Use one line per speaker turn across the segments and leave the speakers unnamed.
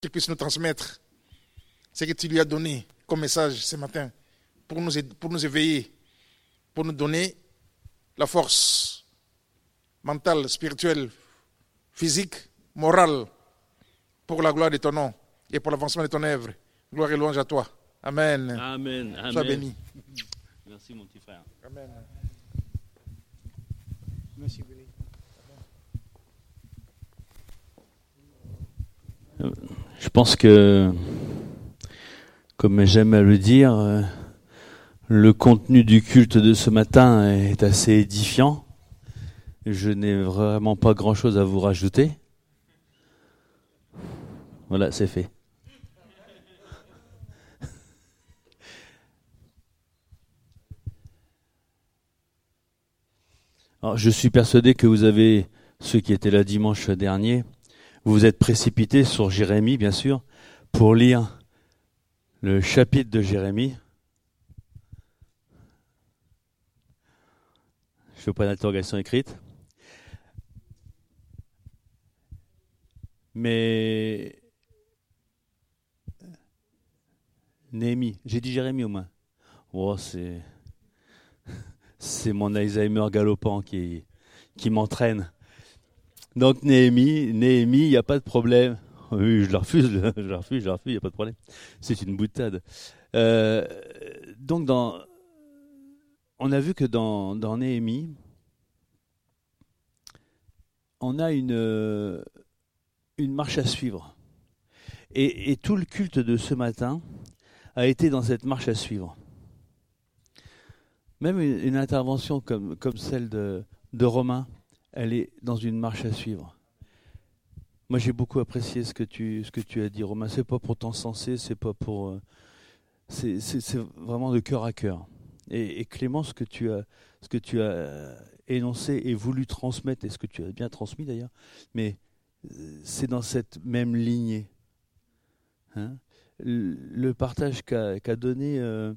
qu'il puisse nous transmettre ce que tu lui as donné comme message ce matin pour nous éveiller, pour nous donner la force mentale, spirituelle, physique, morale pour la gloire de ton nom et pour l'avancement de ton œuvre. Gloire et louange à toi. Amen.
Amen. Amen.
Sois béni.
Merci mon petit frère.
Amen.
Merci, Billy.
Je pense que, comme j'aime à le dire, le contenu du culte de ce matin est assez édifiant. Je n'ai vraiment pas grand-chose à vous rajouter. Voilà, c'est fait. Alors, je suis persuadé que vous avez, ceux qui étaient là dimanche dernier, vous vous êtes précipités sur Jérémie, bien sûr, pour lire le chapitre de Jérémie. Je fais pas d'interrogation écrite. Mais Néhémie, j'ai dit Jérémie au moins. Oh, c'est mon Alzheimer galopant qui m'entraîne. Donc Néhémie, il n'y a pas de problème. Oui, je la refuse, il n'y a pas de problème. C'est une boutade. Donc on a vu que dans Néhémie, on a une marche à suivre. Et tout le culte de ce matin a été dans cette marche à suivre. Même une intervention comme celle de Romain, elle est dans une marche à suivre. Moi, j'ai beaucoup apprécié ce que tu as dit, Romain. C'est pas pour t'encenser, c'est pas pour, c'est vraiment de cœur à cœur. Et Clément, ce que tu as énoncé et voulu transmettre, et ce que tu as bien transmis d'ailleurs, mais c'est dans cette même lignée. Hein, le partage qu'a donné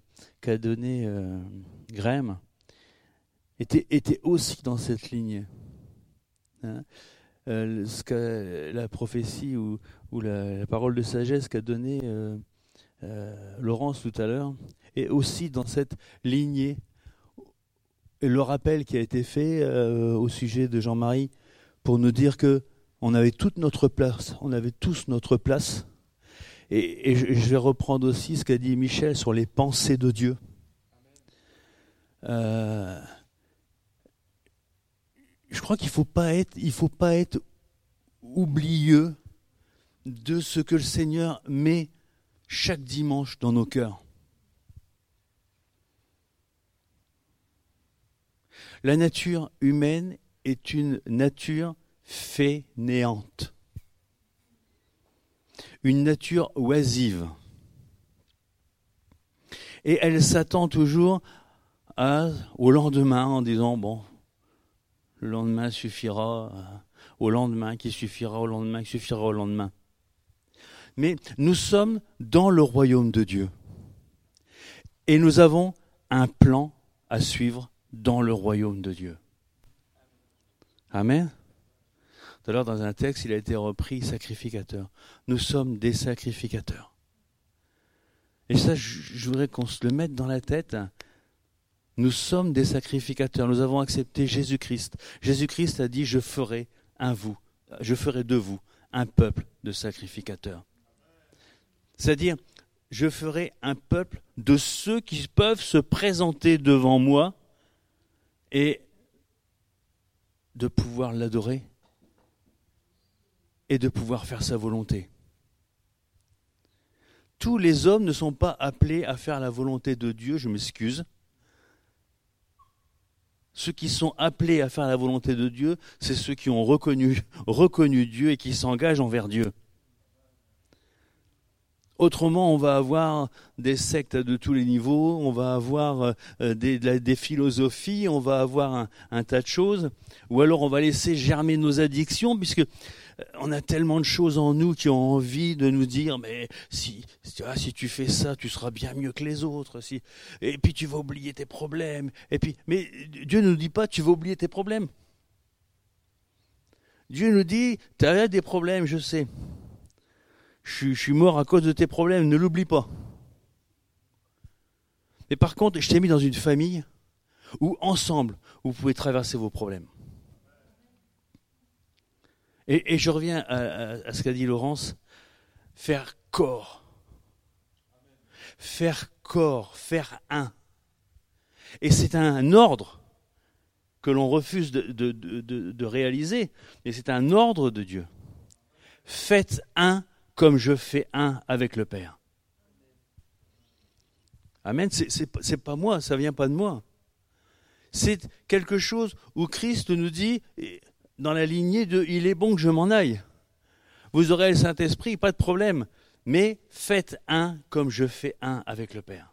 Graham était aussi dans cette ligne. Hein, ce que la prophétie ou la parole de sagesse qu'a donnée Laurence tout à l'heure est aussi dans cette lignée. Et le rappel qui a été fait au sujet de Jean-Marie pour nous dire que on avait toute notre place, on avait tous notre place. Et je vais reprendre aussi ce qu'a dit Michel sur les pensées de Dieu. Je crois qu'il faut pas être oublieux de ce que le Seigneur met chaque dimanche dans nos cœurs. La nature humaine est une nature fainéante. Une nature oisive. Et elle s'attend toujours au lendemain en disant, bon, le lendemain suffira au lendemain, qui suffira au lendemain, qui suffira au lendemain. Mais nous sommes dans le royaume de Dieu. Et nous avons un plan à suivre dans le royaume de Dieu. Amen. Tout à l'heure, dans un texte, il a été repris sacrificateur. Nous sommes des sacrificateurs. Et ça, je voudrais qu'on se le mette dans la tête. Nous sommes des sacrificateurs. Nous avons accepté Jésus-Christ. Jésus-Christ a dit, je ferai de vous un peuple de sacrificateurs. C'est-à-dire, je ferai un peuple de ceux qui peuvent se présenter devant moi et de pouvoir l'adorer et de pouvoir faire sa volonté. Tous les hommes ne sont pas appelés à faire la volonté de Dieu, je m'excuse. Ceux qui sont appelés à faire la volonté de Dieu, c'est ceux qui ont reconnu Dieu et qui s'engagent envers Dieu. Autrement, on va avoir des sectes de tous les niveaux, on va avoir des philosophies, on va avoir un tas de choses, ou alors on va laisser germer nos addictions, puisque on a tellement de choses en nous qui ont envie de nous dire, mais si tu fais ça, tu seras bien mieux que les autres, et puis tu vas oublier tes problèmes. Mais Dieu ne nous dit pas, tu vas oublier tes problèmes. Dieu nous dit, tu as des problèmes, je sais. je suis mort à cause de tes problèmes, ne l'oublie pas. Mais par contre, je t'ai mis dans une famille où ensemble, vous pouvez traverser vos problèmes. Et je reviens à ce qu'a dit Laurence, faire corps. Faire corps, faire un. Et c'est un ordre que l'on refuse de réaliser, mais c'est un ordre de Dieu. Faites un comme je fais un avec le Père. Amen, c'est pas moi, ça vient pas de moi. C'est quelque chose où Christ nous dit, dans la lignée de « il est bon que je m'en aille ». Vous aurez le Saint-Esprit, pas de problème, mais faites un comme je fais un avec le Père.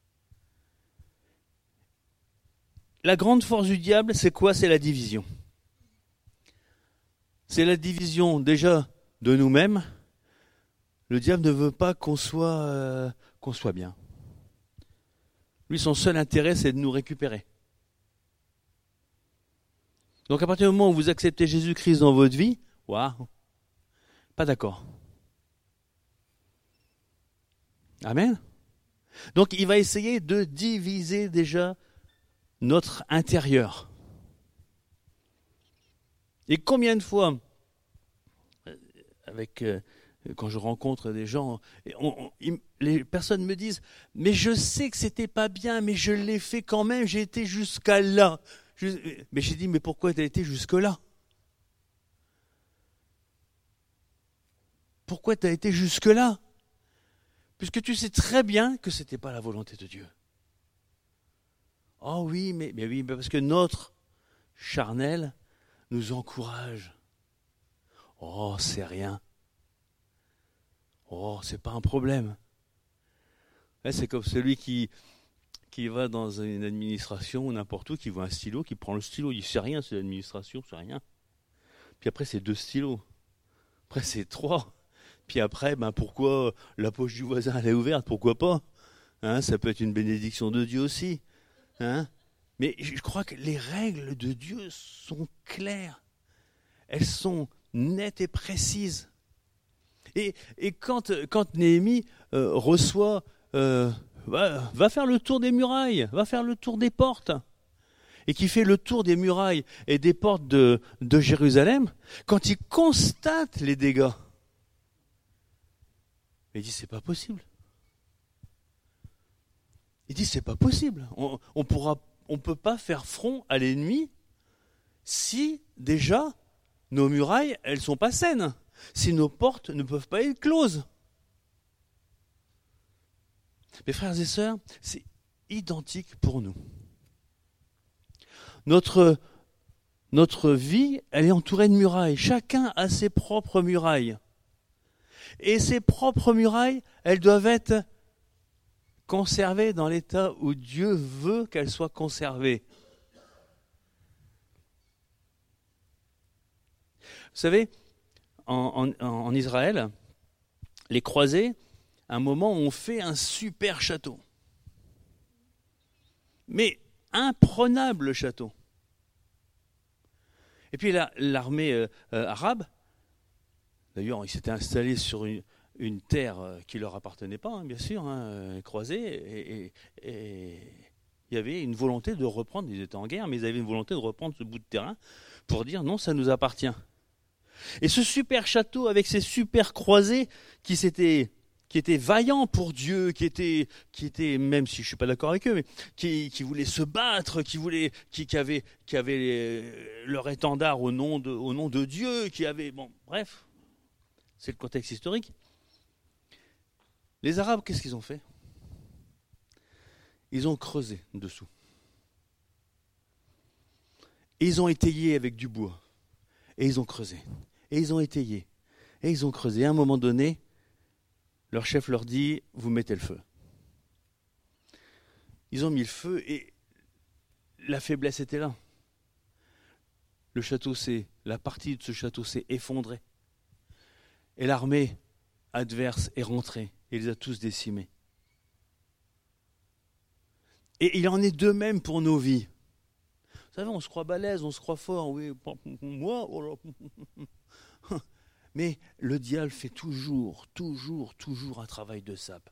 La grande force du diable, c'est quoi? C'est la division. C'est la division déjà de nous-mêmes. Le diable ne veut pas qu'on soit bien. Lui, son seul intérêt, c'est de nous récupérer. Donc à partir du moment où vous acceptez Jésus-Christ dans votre vie, waouh, pas d'accord. Amen. Donc il va essayer de diviser déjà notre intérieur. Et combien de fois, quand je rencontre des gens, les personnes me disent « mais je sais que c'était pas bien, mais je l'ai fait quand même, j'ai été jusqu'à là ». Mais j'ai dit « mais pourquoi tu as été jusque là ?» Pourquoi tu as été jusque là? Puisque tu sais très bien que ce n'était pas la volonté de Dieu. Oh oui, mais oui, parce que notre charnel nous encourage. Oh, c'est rien. Oh, c'est pas un problème. C'est comme celui qui va dans une administration ou n'importe où, qui voit un stylo, qui prend le stylo, il dit c'est rien, c'est l'administration, c'est rien. Puis après, c'est 2 stylos. Après, c'est 3. Puis après, pourquoi la poche du voisin elle est ouverte? Pourquoi pas? Ça peut être une bénédiction de Dieu aussi. Mais je crois que les règles de Dieu sont claires. Elles sont nettes et précises. Et quand Néhémie reçoit, va faire le tour des murailles, va faire le tour des portes, et qui fait le tour des murailles et des portes de Jérusalem, quand il constate les dégâts, il dit c'est pas possible. Il dit c'est pas possible. On peut pas faire front à l'ennemi si déjà nos murailles elles sont pas saines, si nos portes ne peuvent pas être closes. Mes frères et sœurs, c'est identique pour nous. Notre vie, elle est entourée de murailles. Chacun a ses propres murailles. Et ces propres murailles, elles doivent être conservées dans l'état où Dieu veut qu'elles soient conservées. Vous savez, en Israël, les croisés, à un moment, ont fait un super château. Mais imprenable château. Et puis l'armée arabe, d'ailleurs, ils s'étaient installés sur une terre qui ne leur appartenait pas, bien sûr, croisés, et il y avait une volonté de reprendre, ils étaient en guerre, mais ils avaient une volonté de reprendre ce bout de terrain pour dire non, ça nous appartient. Et ce super château avec ces super croisés qui étaient vaillants pour Dieu, qui étaient, même si je ne suis pas d'accord avec eux, mais qui voulaient se battre, qui avaient leur étendard au nom de Dieu, bref, c'est le contexte historique. Les Arabes, qu'est-ce qu'ils ont fait? Ils ont creusé dessous. Et ils ont étayé avec du bois. Et ils ont creusé. Et ils ont étayé. Et ils ont creusé. Et à un moment donné, leur chef leur dit, vous mettez le feu. Ils ont mis le feu et la faiblesse était là. La partie de ce château s'est effondrée. Et l'armée adverse est rentrée et les a tous décimés. Et il en est de même pour nos vies. Vous savez, on se croit balèze, on se croit fort. Oui, moi, oh là. Mais le diable fait toujours un travail de sape.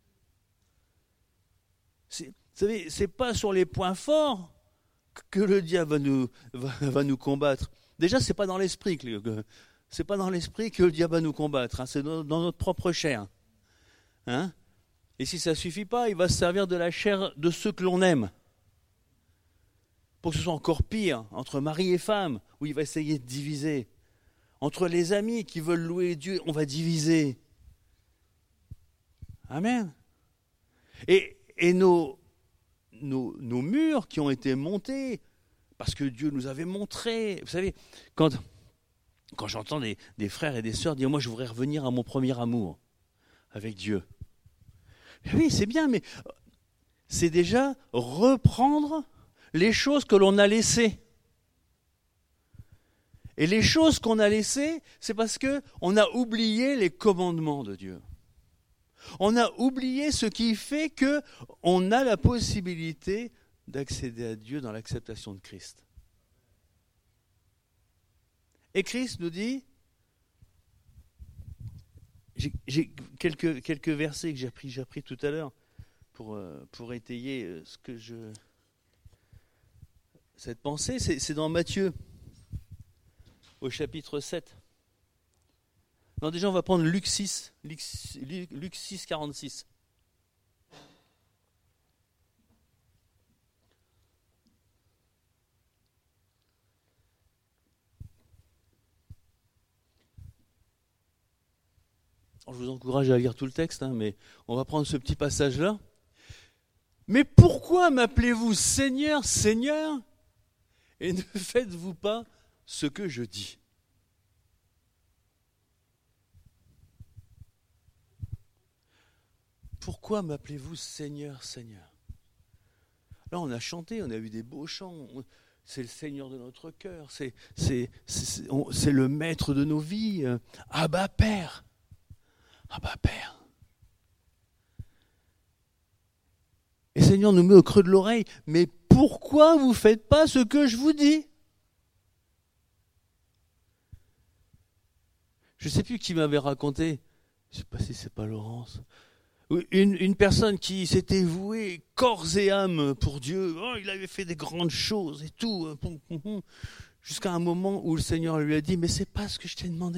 Vous savez, c'est pas sur les points forts que le diable va nous combattre. Déjà, c'est pas dans l'esprit que le diable va nous combattre. Hein, c'est dans notre propre chair. Hein? Et si ça suffit pas, il va se servir de la chair de ceux que l'on aime. Pour que ce soit encore pire, entre mari et femme, où il va essayer de diviser. Entre les amis qui veulent louer Dieu, on va diviser. Amen. Et nos murs qui ont été montés, parce que Dieu nous avait montré. Vous savez, quand j'entends des frères et des sœurs dire « Moi, je voudrais revenir à mon premier amour avec Dieu ». Oui, c'est bien, mais c'est déjà reprendre les choses que l'on a laissées. Et les choses qu'on a laissées, c'est parce qu'on a oublié les commandements de Dieu. On a oublié ce qui fait qu'on a la possibilité d'accéder à Dieu dans l'acceptation de Christ. Et Christ nous dit, j'ai quelques versets que j'ai appris tout à l'heure pour étayer cette pensée, c'est dans Matthieu, au chapitre 7. Non, déjà on va prendre Luc 6, 46. Alors, je vous encourage à lire tout le texte, hein, mais on va prendre ce petit passage-là. Mais pourquoi m'appelez-vous Seigneur, Seigneur, et ne faites-vous pas ce que je dis ? Pourquoi m'appelez-vous Seigneur, Seigneur ? Là, on a chanté, on a eu des beaux chants. C'est le Seigneur de notre cœur. C'est le maître de nos vies. Abba Père. Abba Père. Et Seigneur nous met au creux de l'oreille. Mais pourquoi vous ne faites pas ce que je vous dis ? Je ne sais plus qui m'avait raconté. Je ne sais pas si c'est pas Laurence. Une personne qui s'était vouée corps et âme pour Dieu, il avait fait des grandes choses et tout, jusqu'à un moment où le Seigneur lui a dit « Mais c'est pas ce que je t'ai demandé. »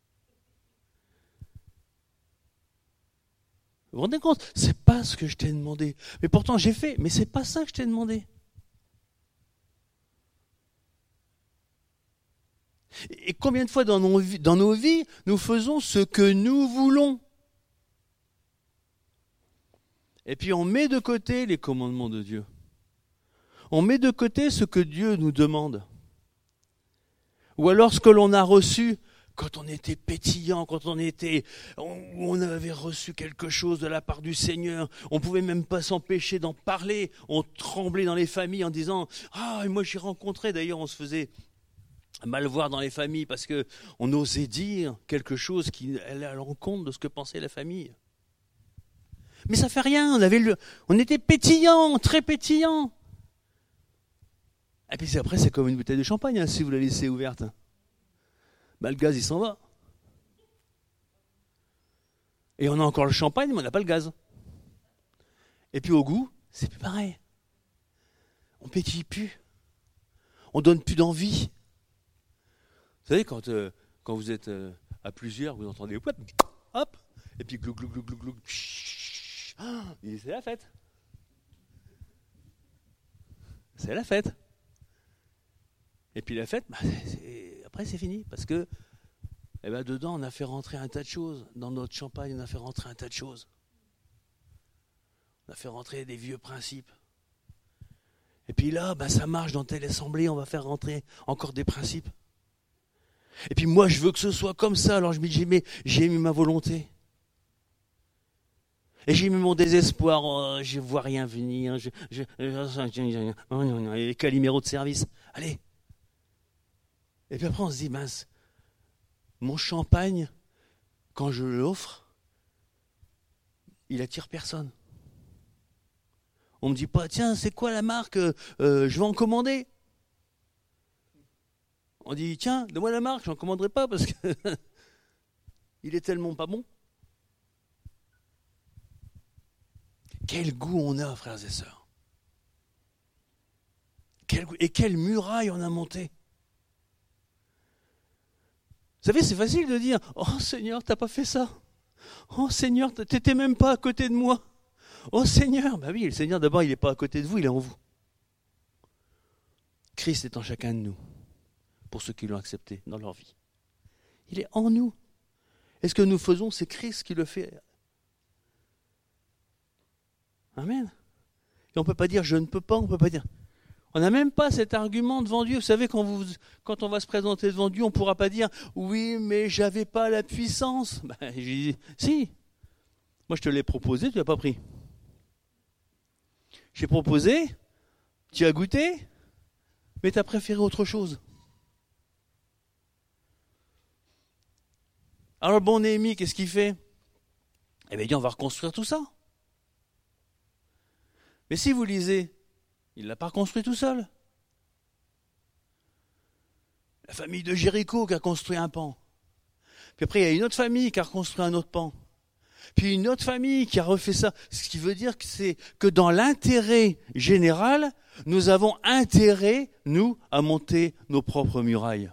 Vous vous rendez compte ? C'est pas ce que je t'ai demandé. Mais pourtant j'ai fait, mais c'est pas ça que je t'ai demandé. Et combien de fois dans nos vies, nous faisons ce que nous voulons ? Et puis on met de côté les commandements de Dieu. On met de côté ce que Dieu nous demande. Ou alors ce que l'on a reçu quand on était pétillant, quand on avait reçu quelque chose de la part du Seigneur. On ne pouvait même pas s'empêcher d'en parler. On tremblait dans les familles en disant « Ah, moi j'ai rencontré ». D'ailleurs, on se faisait mal voir dans les familles parce qu'on osait dire quelque chose qui allait à l'encontre de ce que pensait la famille. Mais ça fait rien, on était pétillants, très pétillants. Et puis après, c'est comme une bouteille de champagne, hein, si vous la laissez ouverte. Le gaz, il s'en va. Et on a encore le champagne, mais on n'a pas le gaz. Et puis au goût, c'est plus pareil. On pétille plus. On donne plus d'envie. Vous savez, quand vous êtes à plusieurs, vous entendez hop, et puis glou, glou, glou, glou, glou. Et c'est la fête. C'est la fête. Et puis la fête, après c'est fini. Parce que dedans, on a fait rentrer un tas de choses. Dans notre champagne, on a fait rentrer un tas de choses. On a fait rentrer des vieux principes. Et puis là, ça marche dans telle assemblée, on va faire rentrer encore des principes. Et puis moi, je veux que ce soit comme ça. Alors je me dis, j'ai mis ma volonté. Et j'ai mis mon désespoir, je ne vois rien venir, les caliméros de service, allez. Et puis après on se dit, mince, mon champagne, quand je l'offre, il attire personne. On me dit pas, tiens, c'est quoi la marque, je vais en commander. On dit, tiens, donne-moi la marque, je n'en commanderai pas parce que il est tellement pas bon. Quel goût on a, frères et sœurs. Et quelle muraille on a monté. Vous savez, c'est facile de dire « Oh Seigneur, t'as pas fait ça. Oh Seigneur, t'étais même pas à côté de moi. Oh Seigneur !» Ben oui, le Seigneur, d'abord, il n'est pas à côté de vous, il est en vous. Christ est en chacun de nous, pour ceux qui l'ont accepté dans leur vie. Il est en nous. Et ce que nous faisons, c'est Christ qui le fait. Amen. Et on ne peut pas dire « je ne peux pas », on ne peut pas dire... On n'a même pas cet argument devant Dieu. Vous savez, quand on va se présenter devant Dieu, on ne pourra pas dire « oui, mais je n'avais pas la puissance ». Ben, j'ai dit « si, moi je te l'ai proposé, tu n'as pas pris. J'ai proposé, tu as goûté, mais tu as préféré autre chose. » Alors bon Néhémie, qu'est-ce qu'il fait? Eh bien, il dit, on va reconstruire tout ça. Mais si vous lisez, il ne l'a pas reconstruit tout seul. La famille de Jéricho qui a construit un pan. Puis après, il y a une autre famille qui a reconstruit un autre pan. Puis une autre famille qui a refait ça. Ce qui veut dire que c'est que dans l'intérêt général, nous avons intérêt, nous, à monter nos propres murailles.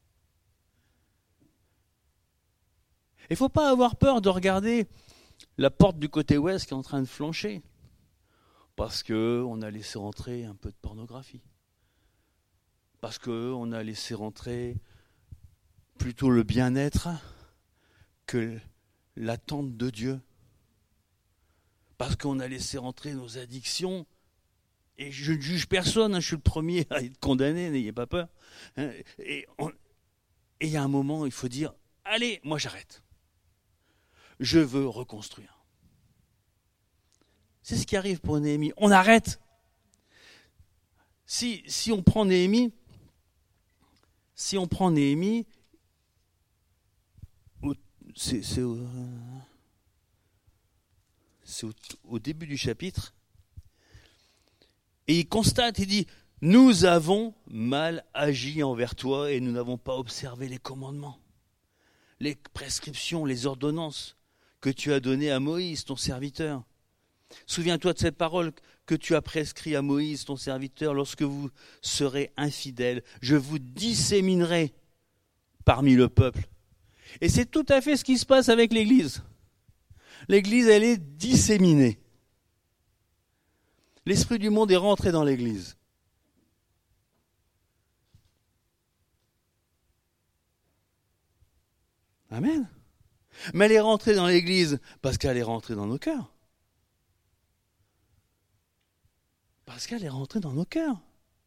Il ne faut pas avoir peur de regarder la porte du côté ouest qui est en train de flancher. Parce qu'on a laissé rentrer un peu de pornographie. Parce qu'on a laissé rentrer plutôt le bien-être que l'attente de Dieu. Parce qu'on a laissé rentrer nos addictions. Et je ne juge personne, je suis le premier à être condamné, n'ayez pas peur. Et il y a un moment, il faut dire, allez, moi j'arrête. Je veux reconstruire. C'est ce qui arrive pour Néhémie. On arrête. Si on prend Néhémie, c'est au début du chapitre, et il constate, il dit, nous avons mal agi envers toi et nous n'avons pas observé les commandements, les prescriptions, les ordonnances que tu as données à Moïse, ton serviteur. Souviens-toi de cette parole que tu as prescrite à Moïse, ton serviteur, lorsque vous serez infidèles, je vous disséminerai parmi le peuple. Et c'est tout à fait ce qui se passe avec l'Église. L'Église, elle est disséminée. L'esprit du monde est rentré dans l'Église. Amen. Mais elle est rentrée dans l'Église parce qu'elle est rentrée dans nos cœurs. Parce qu'elle est rentrée dans nos cœurs.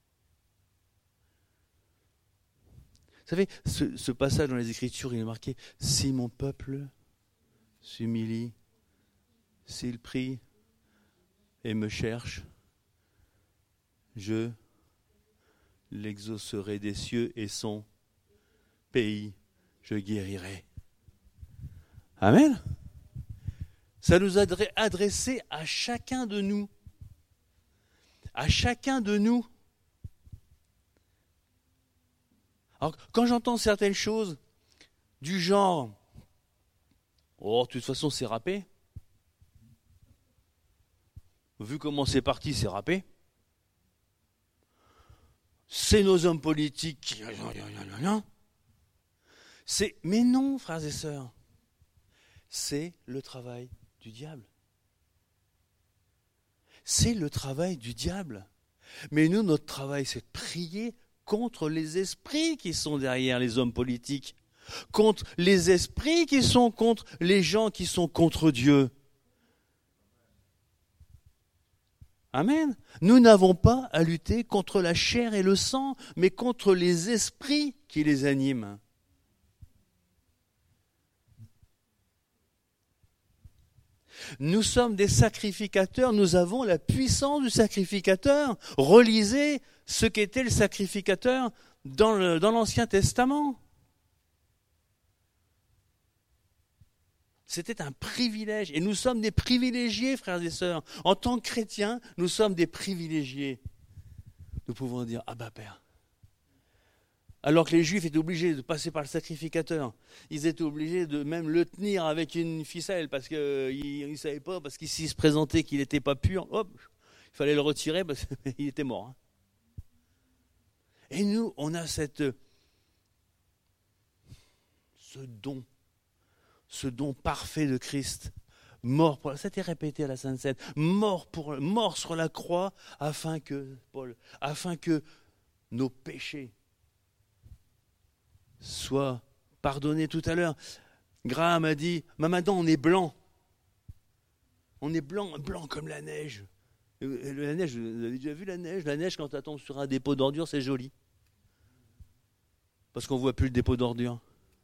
Vous savez, ce passage dans les Écritures, il est marqué « Si mon peuple s'humilie, s'il prie et me cherche, je l'exaucerai des cieux et son pays, je guérirai. » Amen. Ça nous a adressé à chacun de nous. À chacun de nous. Alors, quand j'entends certaines choses du genre « Oh, de toute façon, c'est râpé. Vu comment c'est parti, c'est râpé. C'est nos hommes politiques. » Mais non, frères et sœurs. C'est le travail du diable. C'est le travail du diable. Mais nous, notre travail, c'est de prier contre les esprits qui sont derrière les hommes politiques, contre les esprits qui sont contre les gens qui sont contre Dieu. Amen. Nous n'avons pas à lutter contre la chair et le sang, mais contre les esprits qui les animent. Nous sommes des sacrificateurs, nous avons la puissance du sacrificateur. Relisez ce qu'était le sacrificateur dans l'Ancien Testament. C'était un privilège. Et nous sommes des privilégiés, frères et sœurs. En tant que chrétiens, nous sommes des privilégiés. Nous pouvons dire, ah bah Père, Alors que les Juifs étaient obligés de passer par le sacrificateur. Ils étaient obligés de même le tenir avec une ficelle parce qu'ils ne savaient pas, parce qu'il s'y se présentait qu'il n'était pas pur, hop, il fallait le retirer parce qu'il était mort. Et nous, on a ce don parfait de Christ, mort pour, ça a été répété à la Sainte Seine, mort sur la croix afin que nos péchés soient pardonnés. Tout à l'heure, Graham a dit, mais maintenant on est blanc. On est blanc comme la neige. La neige, vous avez déjà vu la neige? La neige, quand elle tombe sur un dépôt d'ordures, c'est joli. Parce qu'on ne voit plus le dépôt d'ordures.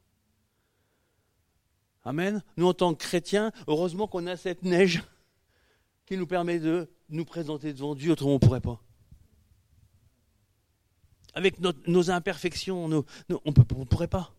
Amen. Nous, en tant que chrétiens, heureusement qu'on a cette neige qui nous permet de nous présenter devant Dieu, autrement on ne pourrait pas. Avec nos imperfections, on ne pourrait pas.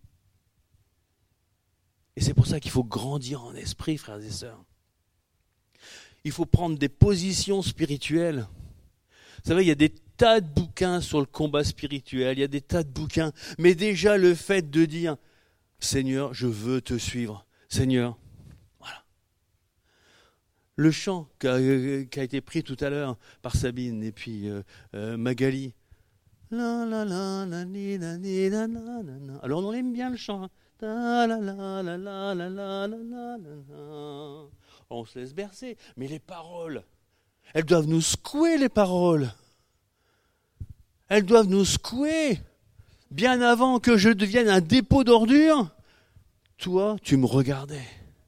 Et c'est pour ça qu'il faut grandir en esprit, frères et sœurs. Il faut prendre des positions spirituelles. Vous savez, il y a des tas de bouquins sur le combat spirituel, il y a des tas de bouquins. Mais déjà, le fait de dire, Seigneur, je veux te suivre. Seigneur, voilà. Le chant qui a été pris tout à l'heure par Sabine et puis Magali. La, la, la, la, ni, la, ni, la, la, la, la. Alors on aime bien le chant. Ta, la, la, la, la, la, la, la, la, la. On se laisse bercer. Mais les paroles, elles doivent nous secouer, les paroles. Elles doivent nous secouer. Bien avant que je devienne un dépôt d'ordures, toi, tu me regardais.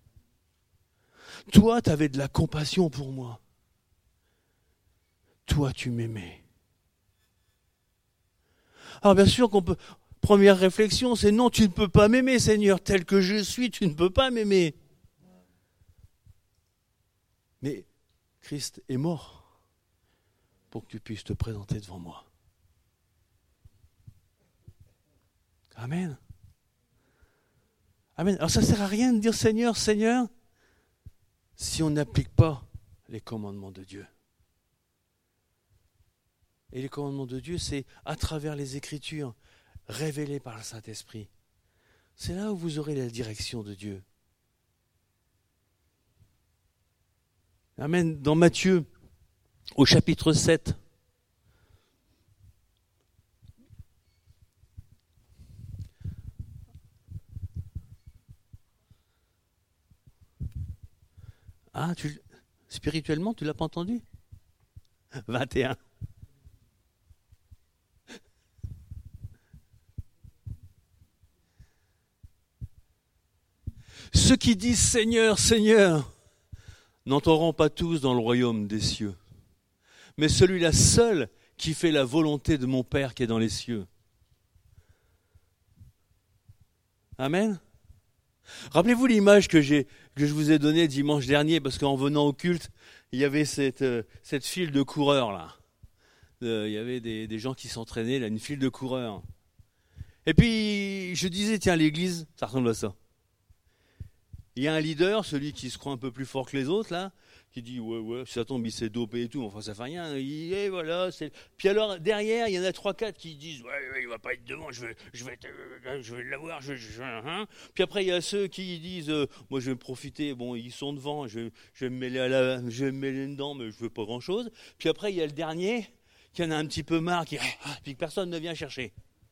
Toi, tu avais de la compassion pour moi. Toi, tu m'aimais. Alors bien sûr qu'on peut... Première réflexion, c'est non, tu ne peux pas m'aimer, Seigneur. Tel que je suis, tu ne peux pas m'aimer. Mais Christ est mort pour que tu puisses te présenter devant moi. Amen. Amen. Alors ça ne sert à rien de dire Seigneur, Seigneur, si on n'applique pas les commandements de Dieu. Et les commandements de Dieu, c'est à travers les Écritures, révélées par le Saint-Esprit. C'est là où vous aurez la direction de Dieu. Amen. Dans Matthieu, au chapitre 7, spirituellement, tu ne l'as pas entendu? 21. Ceux qui disent Seigneur, Seigneur, n'entreront pas tous dans le royaume des cieux, mais celui-là seul qui fait la volonté de mon Père qui est dans les cieux. Amen. Rappelez-vous l'image que je vous ai donnée dimanche dernier, parce qu'en venant au culte, il y avait cette file de coureurs là. Il y avait des gens qui s'entraînaient, là, une file de coureurs. Et puis je disais, tiens, l'église, ça ressemble à ça. Il y a un leader, celui qui se croit un peu plus fort que les autres, là, qui dit ouais, si ça tombe, il s'est dopé et tout, enfin ça fait rien. Et voilà, Puis alors derrière, il y en a 3-4 qui disent ouais, il va pas être devant, je vais l'avoir, hein. Puis après il y a ceux qui disent moi je vais me profiter, bon ils sont devant, je vais me mêler dedans, mais je veux pas grand chose. Puis après il y a le dernier qui en a un petit peu marre, puis que personne ne vient chercher.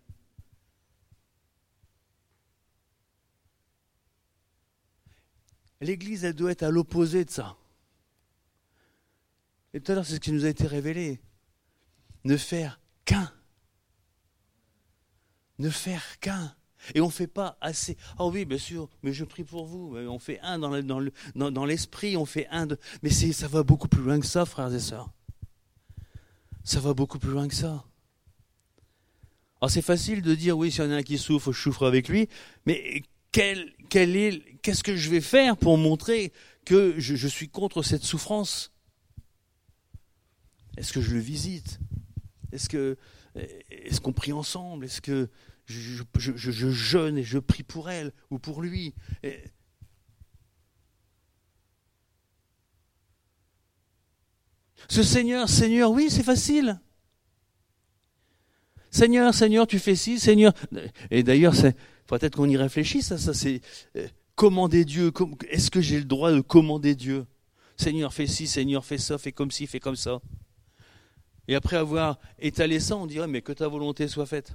L'église, elle doit être à l'opposé de ça. Et tout à l'heure, c'est ce qui nous a été révélé. Ne faire qu'un. Ne faire qu'un. Et on ne fait pas assez. Ah oui, bien sûr, mais je prie pour vous. On fait un dans l'esprit, on fait un. Mais ça va beaucoup plus loin que ça, frères et sœurs. Ça va beaucoup plus loin que ça. Alors c'est facile de dire, oui, s'il y en a un qui souffre, je souffre avec lui. Mais qu'est-ce que je vais faire pour montrer que je suis contre cette souffrance? Est-ce que je le visite? Est-ce qu'on prie ensemble? Est-ce que je jeûne et je prie pour elle ou pour lui? Ce Seigneur, oui, c'est facile. Seigneur, Seigneur, tu fais ci, Seigneur. Et d'ailleurs, c'est peut-être qu'on y réfléchisse, ça c'est commander Dieu. Est-ce que j'ai le droit de commander Dieu? Seigneur, fais ci, Seigneur, fais ça, fais comme ci, fais comme ça. Et après avoir étalé ça, on dirait, mais que ta volonté soit faite.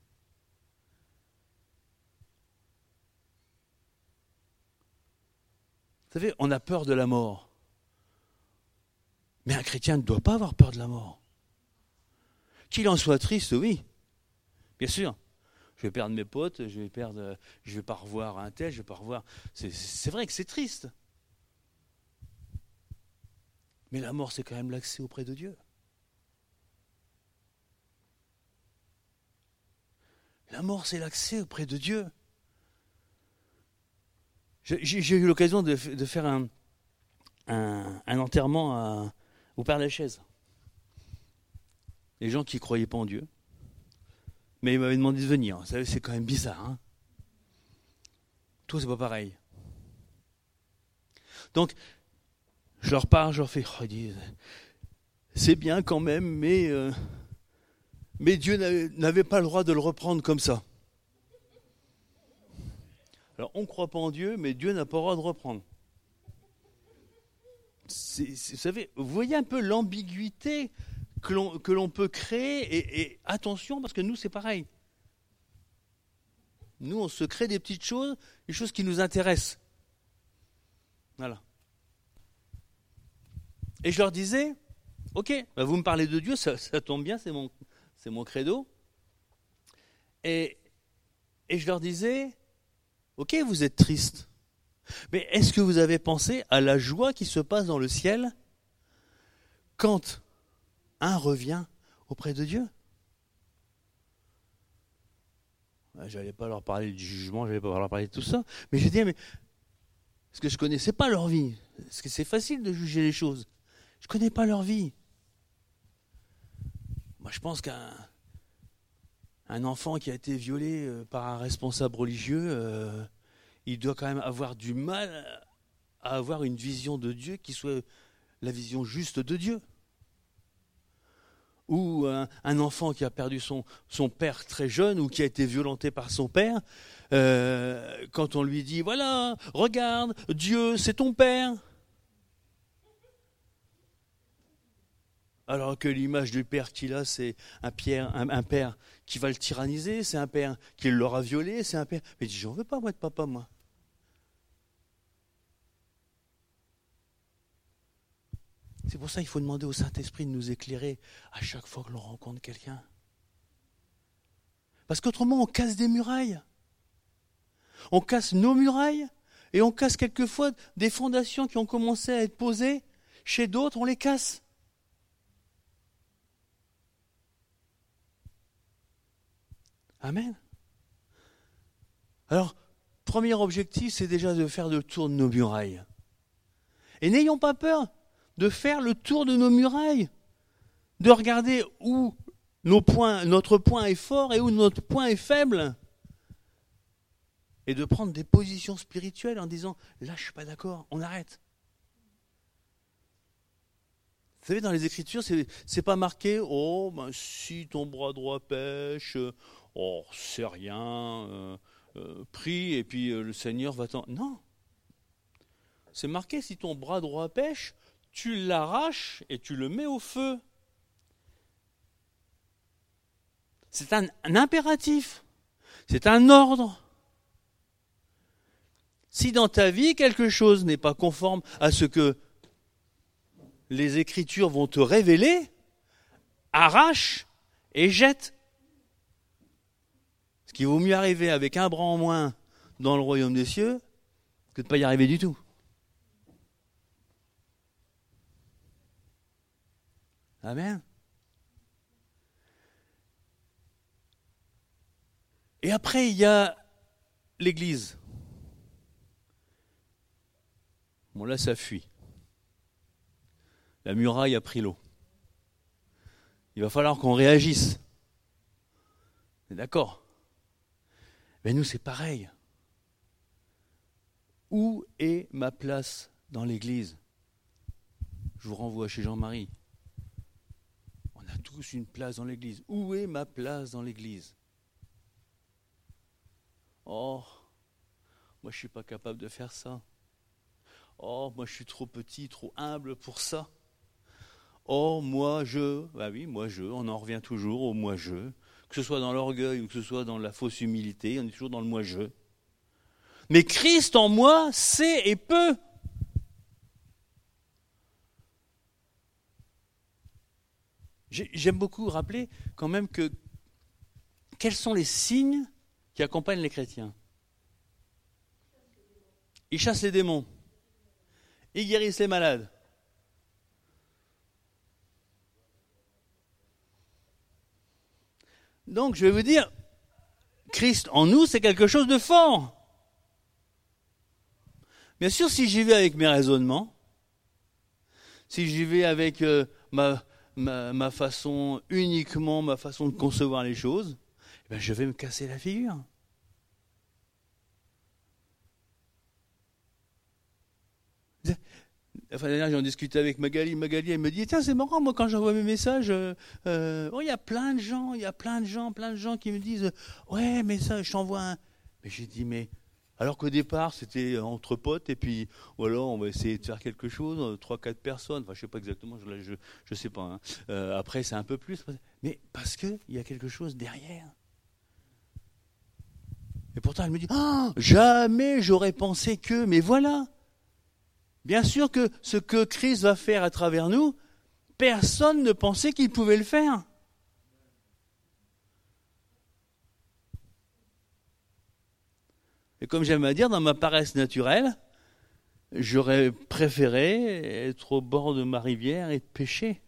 Vous savez, on a peur de la mort. Mais un chrétien ne doit pas avoir peur de la mort. Qu'il en soit triste, oui, bien sûr. Je vais perdre mes potes, je vais pas revoir un tel, je vais pas revoir. C'est vrai que c'est triste. Mais la mort, c'est quand même l'accès auprès de Dieu. La mort, c'est l'accès auprès de Dieu. J'ai eu l'occasion de faire un enterrement au Père-Lachaise. Les gens qui ne croyaient pas en Dieu. Mais ils m'avaient demandé de venir. Vous savez, c'est quand même bizarre. Hein, toi, c'est pas pareil. Donc, je leur parle, je leur fais, ils disent, c'est bien quand même, mais Dieu n'avait pas le droit de le reprendre comme ça. Alors, on ne croit pas en Dieu, mais Dieu n'a pas le droit de reprendre. Vous savez, vous voyez un peu l'ambiguïté que l'on peut créer, et attention, parce que nous, c'est pareil. Nous, on se crée des petites choses, des choses qui nous intéressent. Voilà. Et je leur disais, ok, vous me parlez de Dieu, ça tombe bien, c'est mon credo. Et je leur disais, ok, vous êtes triste, mais est-ce que vous avez pensé à la joie qui se passe dans le ciel quand un revient auprès de Dieu? Je n'allais pas leur parler du jugement, je n'allais pas leur parler de tout ça, mais j'ai dit, mais parce que je ne connaissais pas leur vie, parce que c'est facile de juger les choses. Je ne connais pas leur vie. Moi, je pense qu'un enfant qui a été violé par un responsable religieux, il doit quand même avoir du mal à avoir une vision de Dieu qui soit la vision juste de Dieu. Ou un enfant qui a perdu son père très jeune ou qui a été violenté par son père, quand on lui dit, voilà, regarde, Dieu, c'est ton père. Alors que l'image du père qu'il a, c'est un père qui va le tyranniser, c'est un père qui l'aura violé, c'est un père... Mais il dit, j'en veux pas, moi, de papa, moi. C'est pour ça qu'il faut demander au Saint-Esprit de nous éclairer à chaque fois que l'on rencontre quelqu'un. Parce qu'autrement, on casse des murailles. On casse nos murailles et on casse quelquefois des fondations qui ont commencé à être posées. Chez d'autres, on les casse. Amen. Alors, premier objectif, c'est déjà de faire le tour de nos murailles. Et n'ayons pas peur de faire le tour de nos murailles, de regarder où notre point est fort et où notre point est faible, et de prendre des positions spirituelles en disant, là je ne suis pas d'accord, on arrête. Vous savez, dans les Écritures, c'est pas marqué, oh, ben, si ton bras droit pêche, oh, c'est rien, prie, et puis le Seigneur va t'en... Non. C'est marqué, si ton bras droit pêche, tu l'arraches et tu le mets au feu. C'est un impératif. C'est un ordre. Si dans ta vie, quelque chose n'est pas conforme à ce que les Écritures vont te révéler, arrache et jette. Parce qu'il vaut mieux arriver avec un bras en moins dans le royaume des cieux que de ne pas y arriver du tout. Amen. Et après, il y a l'Église. Bon, là, ça fuit. La muraille a pris l'eau. Il va falloir qu'on réagisse. D'accord. Mais nous, c'est pareil. Où est ma place dans l'Église? Je vous renvoie chez Jean-Marie. On a tous une place dans l'église. Où est ma place dans l'église? Oh, moi je ne suis pas capable de faire ça. Oh, moi je suis trop petit, trop humble pour ça. Oh, moi je. Bah oui, moi je. On en revient toujours au moi je. Que ce soit dans l'orgueil ou que ce soit dans la fausse humilité, on est toujours dans le moi je. Mais Christ en moi sait et peut. J'aime beaucoup rappeler quand même que quels sont les signes qui accompagnent les chrétiens. Ils chassent les démons. Ils guérissent les malades. Donc je vais vous dire, Christ en nous, c'est quelque chose de fort. Bien sûr, si j'y vais avec mes raisonnements, si j'y vais avec ma façon, uniquement ma façon de concevoir les choses, eh bien, je vais me casser la figure. Enfin, dernière, j'en discutais avec Magali. Magali, elle me dit, tiens, c'est marrant, moi, quand j'envoie mes messages, il y a plein de gens qui me disent, ouais, mais ça, je t'envoie un. Mais j'ai dit, mais alors qu'au départ, c'était entre potes, et puis, voilà, on va essayer de faire quelque chose, 3-4 personnes, enfin, je sais pas exactement, je sais pas. Hein. Après, c'est un peu plus, mais parce que il y a quelque chose derrière. Et pourtant, elle me dit, jamais j'aurais pensé que, mais voilà. Bien sûr que ce que Christ va faire à travers nous, personne ne pensait qu'il pouvait le faire. Et comme j'aime à dire, dans ma paresse naturelle, j'aurais préféré être au bord de ma rivière et pêcher.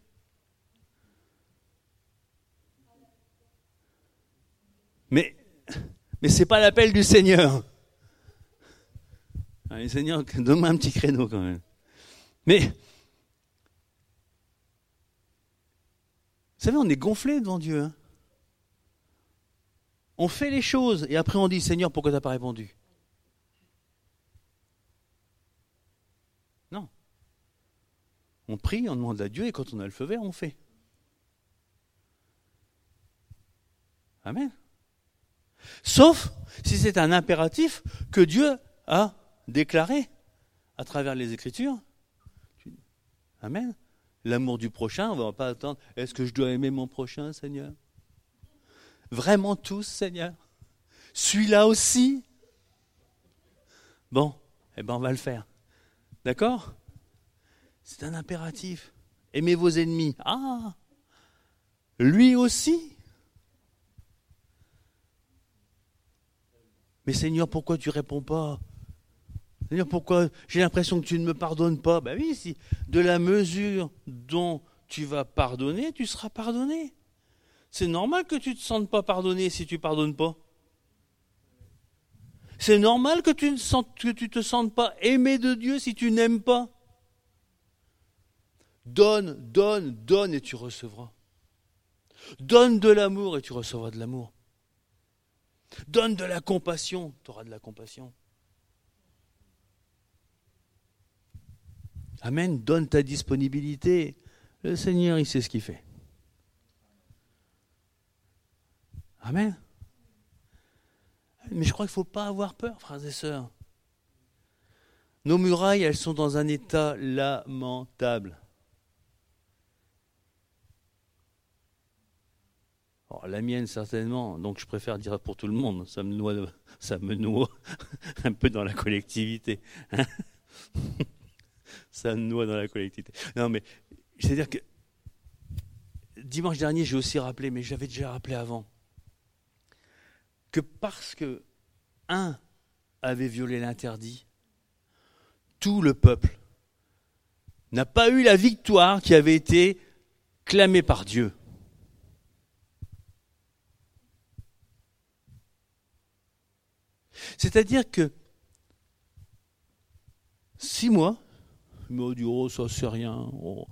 Mais ce n'est pas l'appel du Seigneur. Allez, Seigneur, donne-moi un petit créneau quand même. Mais, vous savez, on est gonflé devant Dieu. Hein. On fait les choses et après on dit, Seigneur, pourquoi tu n'as pas répondu? Non. On prie, on demande à Dieu et quand on a le feu vert, on fait. Amen. Sauf si c'est un impératif que Dieu a déclaré à travers les Écritures. Amen. L'amour du prochain, on ne va pas attendre. Est-ce que je dois aimer mon prochain, Seigneur? Vraiment tous, Seigneur? Celui-là aussi? Bon, eh ben on va le faire. D'accord? C'est un impératif. Aimez vos ennemis. Ah! Lui aussi? Mais Seigneur, pourquoi tu ne réponds pas? Seigneur, pourquoi j'ai l'impression que tu ne me pardonnes pas? Ben oui, si de la mesure dont tu vas pardonner, tu seras pardonné. C'est normal que tu ne te sentes pas pardonné si tu ne pardonnes pas. C'est normal que tu ne te sentes pas aimé de Dieu si tu n'aimes pas. Donne, donne, donne et tu recevras. Donne de l'amour et tu recevras de l'amour. Donne de la compassion, tu auras de la compassion. Amen, donne ta disponibilité. Le Seigneur, il sait ce qu'il fait. Amen. Mais je crois qu'il ne faut pas avoir peur, frères et sœurs. Nos murailles, elles sont dans un état lamentable. Alors, la mienne, certainement, donc je préfère dire pour tout le monde, ça me noie un peu dans la collectivité. Ça me noie dans la collectivité. Non, mais c'est-à-dire que dimanche dernier, j'ai aussi rappelé, mais j'avais déjà rappelé avant, que parce que un avait violé l'interdit, tout le peuple n'a pas eu la victoire qui avait été clamée par Dieu. C'est-à-dire que 6 mois, il m'a dit, oh, ça c'est rien,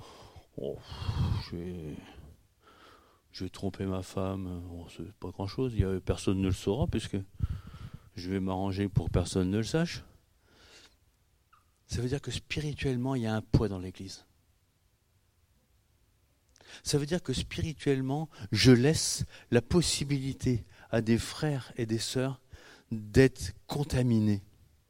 j'ai trompé ma femme, c'est pas grand-chose, personne ne le saura, puisque je vais m'arranger pour que personne ne le sache. Ça veut dire que spirituellement, il y a un poids dans l'Église. Ça veut dire que spirituellement, je laisse la possibilité à des frères et des sœurs d'être contaminés.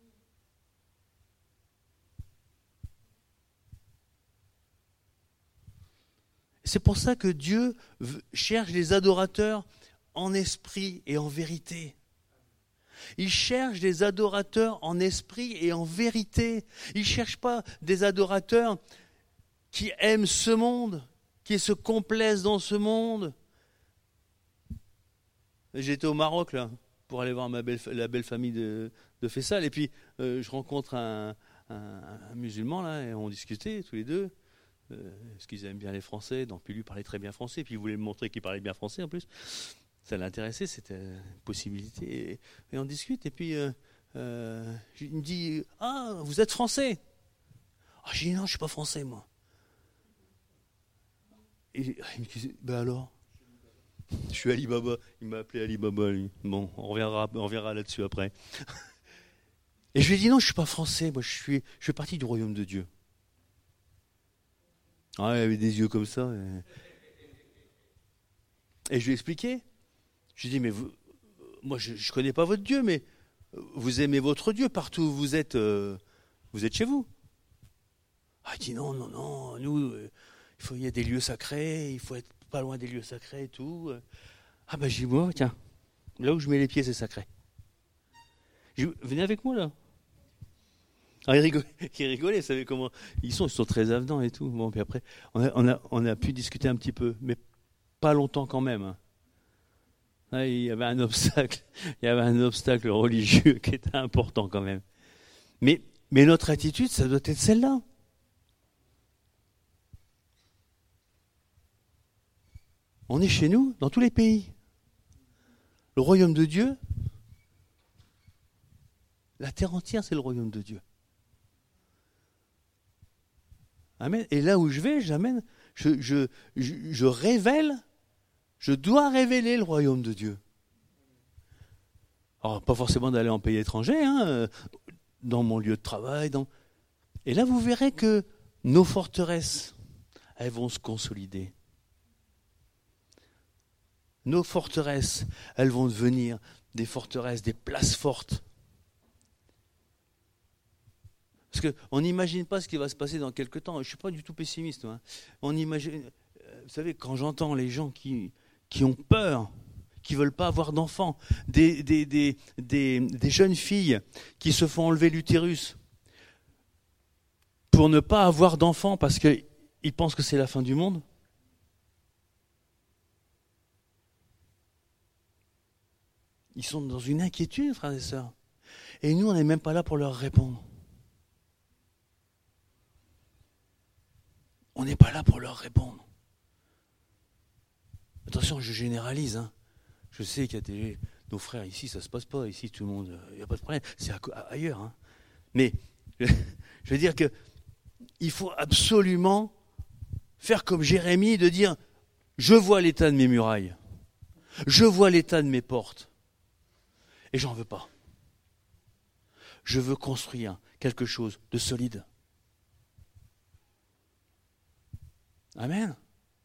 C'est pour ça que Dieu cherche les adorateurs en esprit et en vérité. Il cherche des adorateurs en esprit et en vérité. Il ne cherche pas des adorateurs qui aiment ce monde, qui se complaisent dans ce monde. J'étais au Maroc là pour aller voir la belle famille de Faisal, et puis je rencontre un musulman là et on discutait tous les deux. Parce qu'ils aiment bien les Français, donc puis lui parlait très bien français, puis il voulait me montrer qu'il parlait bien français en plus. Ça l'intéressait, c'était une possibilité. Et on discute, et puis il me dit « Ah, vous êtes français ?» Ah, j'ai dit « Non, je ne suis pas français, moi. » Et il me dit « Ben alors ?» Je suis Ali Baba. Il m'a appelé Ali Baba, lui. Bon, on reviendra là-dessus après. Et je lui ai dit « Non, je ne suis pas français, moi je fais partie du royaume de Dieu. » Ah, il avait des yeux comme ça. Et je lui ai expliqué. Je lui ai dit, mais moi je ne connais pas votre Dieu, mais vous aimez votre Dieu partout où vous êtes chez vous. Ah, il dit non, nous, il y a des lieux sacrés, il faut être pas loin des lieux sacrés et tout. Ah ben j'ai dit, moi, tiens, là où je mets les pieds, c'est sacré. Venez avec moi là. Ah, il rigolait, vous savez comment ils sont très avenants et tout. Bon, puis après, on a pu discuter un petit peu, mais pas longtemps quand même. Là, il y avait un obstacle religieux qui était important quand même. Mais notre attitude, ça doit être celle-là. On est chez nous, dans tous les pays. Le royaume de Dieu, la terre entière, c'est le royaume de Dieu. Amen. Et là où je vais, j'amène, je révèle, je dois révéler le royaume de Dieu. Alors, pas forcément d'aller en pays étranger, dans mon lieu de travail. Et là, vous verrez que nos forteresses, elles vont se consolider. Nos forteresses, elles vont devenir des forteresses, des places fortes. Parce qu'on n'imagine pas ce qui va se passer dans quelques temps. Je ne suis pas du tout pessimiste. On imagine, vous savez, quand j'entends les gens qui ont peur, qui ne veulent pas avoir d'enfants, des jeunes filles qui se font enlever l'utérus pour ne pas avoir d'enfants parce qu'ils pensent que c'est la fin du monde. Ils sont dans une inquiétude, frères et sœurs. Et nous, on n'est même pas là pour leur répondre. On n'est pas là pour leur répondre. Attention, je généralise. Je sais qu'il y a nos frères ici, ça ne se passe pas. Ici, tout le monde, il n'y a pas de problème. C'est ailleurs. Mais je veux dire qu'il faut absolument faire comme Jérémie, de dire, je vois l'état de mes murailles. Je vois l'état de mes portes. Et j'en veux pas. Je veux construire quelque chose de solide. Amen.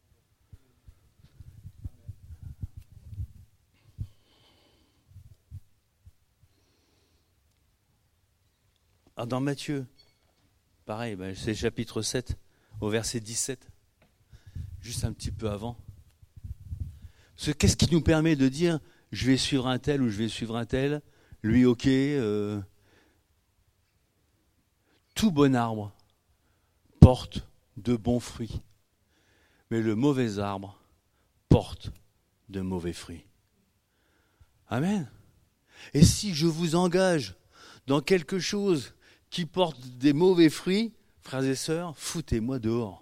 Alors dans Matthieu, pareil, c'est chapitre 7, au verset 17, juste un petit peu avant. Parce que qu'est-ce qui nous permet de dire, je vais suivre un tel ou je vais suivre un tel, lui ok, tout bon arbre porte de bons fruits. Mais le mauvais arbre porte de mauvais fruits. Amen. Et si je vous engage dans quelque chose qui porte des mauvais fruits, frères et sœurs, foutez-moi dehors.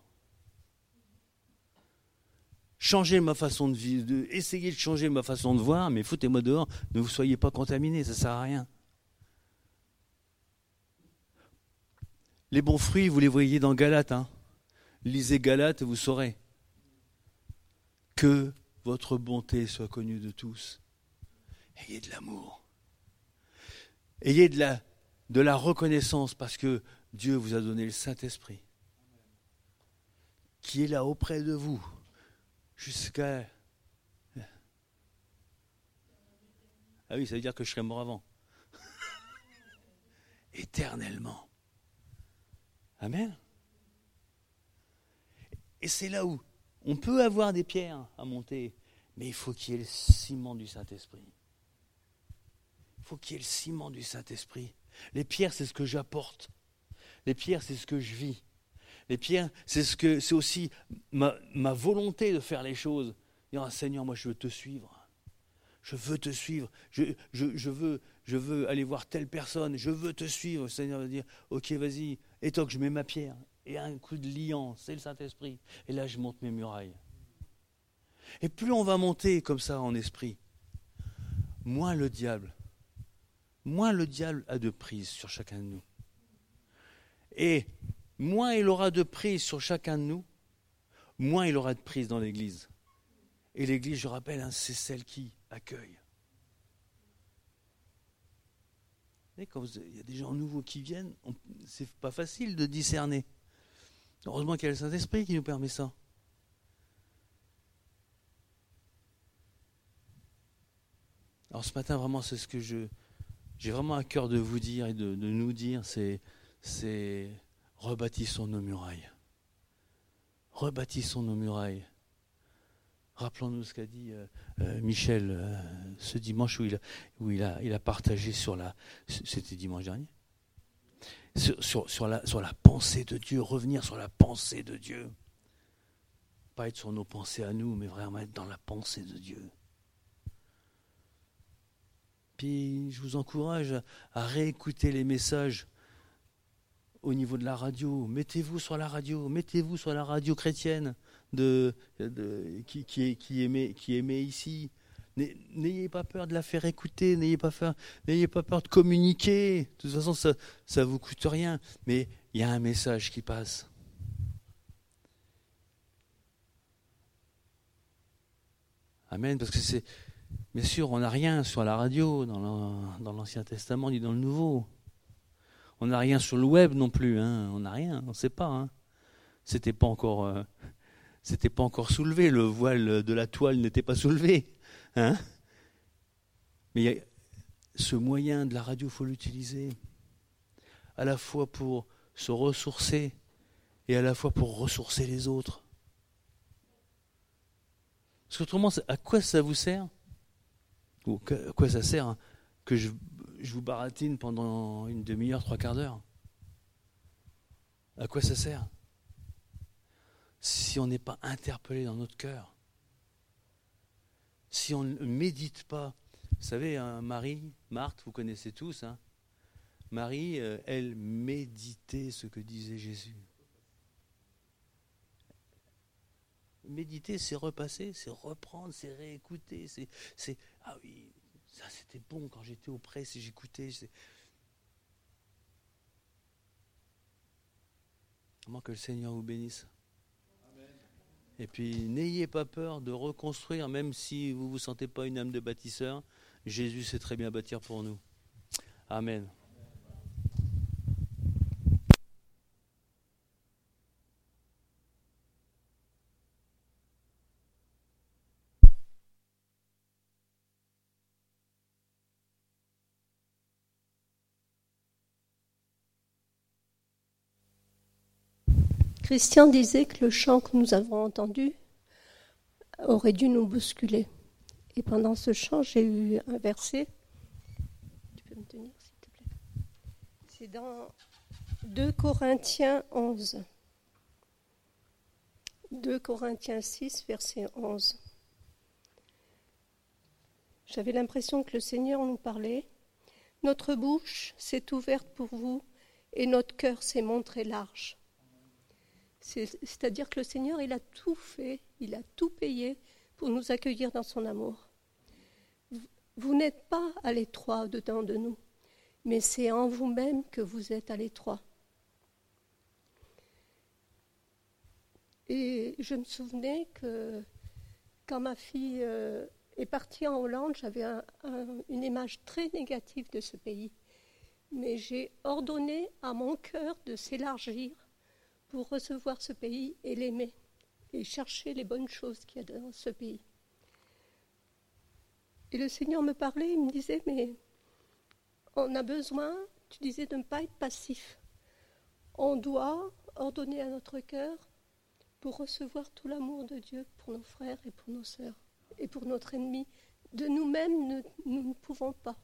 Changez ma façon de vivre, essayez de changer ma façon de voir, mais foutez-moi dehors, ne vous soyez pas contaminés, ça ne sert à rien. Les bons fruits, vous les voyez dans Galates. Lisez Galates et vous saurez. Que votre bonté soit connue de tous. Ayez de l'amour. Ayez de la reconnaissance parce que Dieu vous a donné le Saint-Esprit qui est là auprès de vous, jusqu'à... Ah oui, ça veut dire que je serai mort avant. Éternellement. Amen. Et c'est là où on peut avoir des pierres à monter, mais il faut qu'il y ait le ciment du Saint-Esprit. Il faut qu'il y ait le ciment du Saint-Esprit. Les pierres, c'est ce que j'apporte. Les pierres, c'est ce que je vis. Les pierres, c'est aussi ma volonté de faire les choses. Dire, ah, Seigneur, moi je veux te suivre. Je veux te suivre. Je veux aller voir telle personne. Je veux te suivre. Le Seigneur va dire, ok, vas-y. Et toi que je mets ma pierre. Et un coup de liant, c'est le Saint-Esprit. Et là, je monte mes murailles. Et plus on va monter comme ça en esprit, moins le diable a de prise sur chacun de nous. Et moins il aura de prise sur chacun de nous, moins il aura de prise dans l'Église. Et l'Église, je rappelle, hein, c'est celle qui accueille. Et quand il y a des gens nouveaux qui viennent, c'est pas facile de discerner. Heureusement qu'il y a le Saint-Esprit qui nous permet ça. Alors ce matin, vraiment, c'est ce que j'ai vraiment à cœur de vous dire et de nous dire, c'est rebâtissons nos murailles. Rebâtissons nos murailles. Rappelons-nous ce qu'a dit Michel ce dimanche où il a partagé c'était dimanche dernier, sur la pensée de Dieu, revenir sur la pensée de Dieu. Pas être sur nos pensées à nous, mais vraiment être dans la pensée de Dieu. Puis je vous encourage à réécouter les messages au niveau de la radio. Mettez-vous sur la radio chrétienne qui émet ici. N'ayez pas peur de la faire écouter, n'ayez pas peur de communiquer. De toute façon, ça ne vous coûte rien, mais il y a un message qui passe. Amen, parce que bien sûr, on n'a rien sur la radio, dans l'Ancien Testament, ni dans le Nouveau. On n'a rien sur le web non plus, hein. On n'a rien, on ne sait pas. Hein. C'était pas encore soulevé, le voile de la toile n'était pas soulevé. Hein. Mais ce moyen de la radio, il faut l'utiliser, à la fois pour se ressourcer et à la fois pour ressourcer les autres. Parce qu'autrement, à quoi ça vous sert ? Ou à quoi ça sert hein, que je vous baratine pendant une demi-heure, 3/4 d'heure ? À quoi ça sert ? Si on n'est pas interpellé dans notre cœur, si on ne médite pas. Vous savez, hein, Marie, Marthe, vous connaissez tous. Hein, Marie, elle méditait ce que disait Jésus. Méditer, c'est repasser, c'est reprendre, c'est réécouter. C'est ah oui, ça c'était bon quand j'étais auprès, si j'écoutais. Comment que le Seigneur vous bénisse. Amen. Et puis, n'ayez pas peur de reconstruire, même si vous ne vous sentez pas une âme de bâtisseur. Jésus sait très bien bâtir pour nous. Amen.
Christian disait que le chant que nous avons entendu aurait dû nous bousculer. Et pendant ce chant, j'ai eu un verset. Tu peux me tenir, s'il te plaît ? C'est dans 2 Corinthiens 11. 2 Corinthiens 6, verset 11. J'avais l'impression que le Seigneur nous parlait. Notre bouche s'est ouverte pour vous et notre cœur s'est montré large. C'est-à-dire que le Seigneur, il a tout fait, il a tout payé pour nous accueillir dans son amour. Vous n'êtes pas à l'étroit au-dedans de nous, mais c'est en vous-même que vous êtes à l'étroit. Et je me souvenais que quand ma fille est partie en Hollande, j'avais une image très négative de ce pays. Mais j'ai ordonné à mon cœur de s'élargir pour recevoir ce pays et l'aimer. et chercher les bonnes choses qu'il y a dans ce pays. Et le Seigneur me parlait, il me disait, mais on a besoin, tu disais, de ne pas être passif. On doit ordonner à notre cœur pour recevoir tout l'amour de Dieu pour nos frères et pour nos sœurs et pour notre ennemi. De nous-mêmes, nous ne pouvons pas.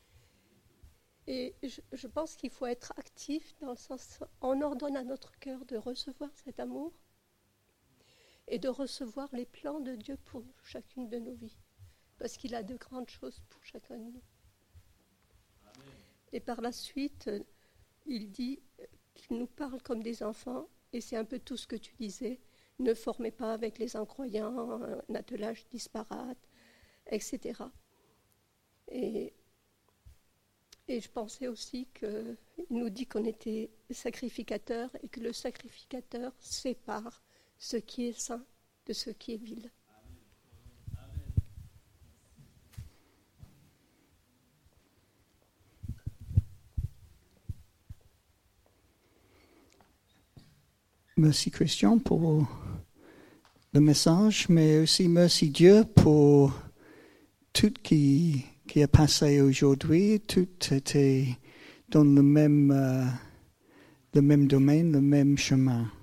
Et je pense qu'il faut être actif dans le sens, on ordonne à notre cœur de recevoir cet amour et de recevoir les plans de Dieu pour chacune de nos vies. Parce qu'il a de grandes choses pour chacun de nous. Amen. Et par la suite, il dit qu'il nous parle comme des enfants, et c'est un peu tout ce que tu disais. Ne formez pas avec les incroyants, un attelage disparate, etc. Et je pensais aussi qu'il nous dit qu'on était sacrificateur et que le sacrificateur sépare ce qui est saint de ce qui est vil.
Merci Christian pour le message, mais aussi merci Dieu pour tout qui a passé aujourd'hui. Tout était dans le même domaine, le même chemin.